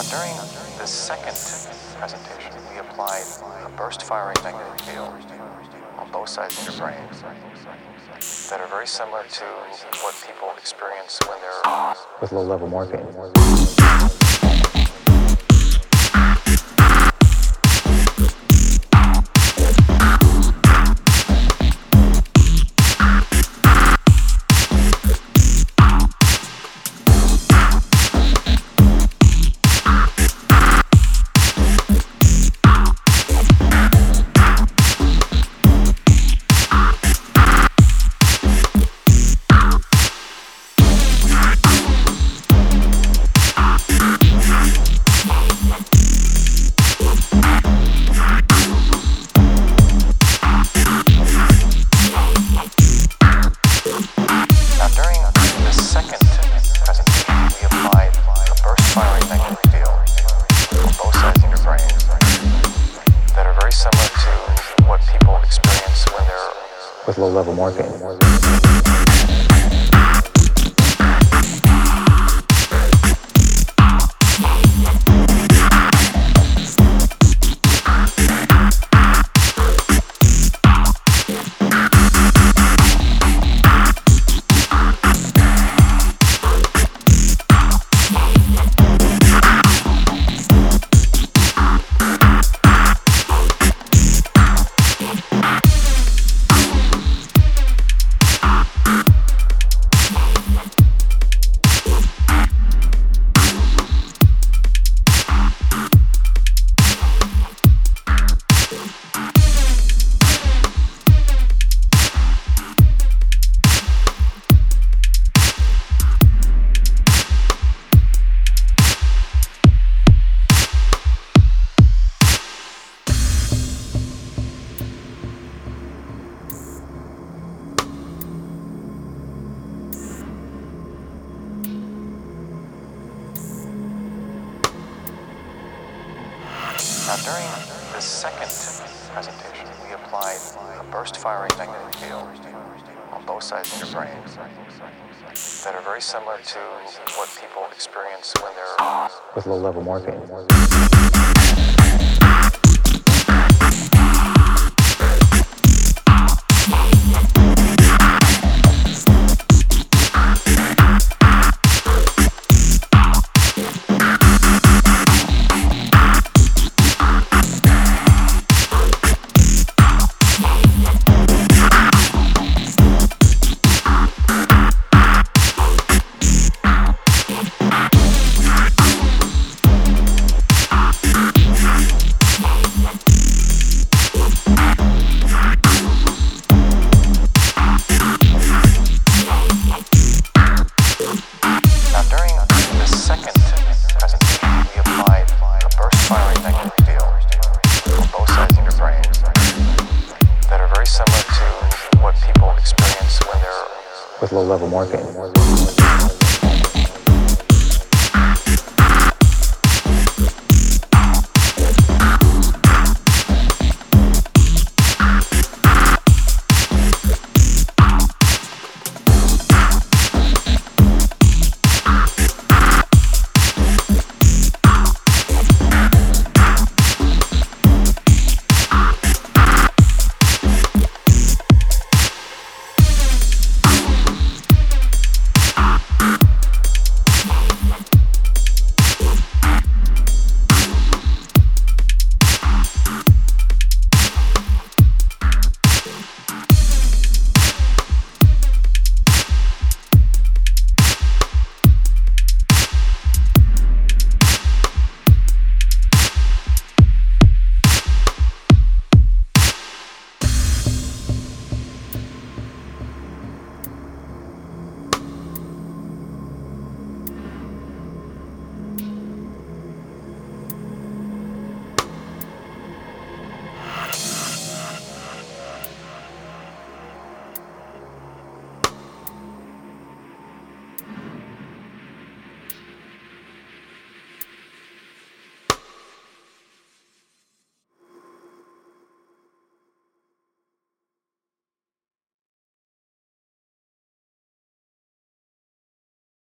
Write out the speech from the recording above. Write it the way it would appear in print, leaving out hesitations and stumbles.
During the second presentation, we applied a burst-firing magnetic field on both sides of your brain that are very similar to what people experience when they're with low-level morphine. With low-level morphine. During the second presentation, we applied a burst-firing magnetic field on both sides of your brain that are very similar to what people experience when they're with low-level morphine. With low-level morphine.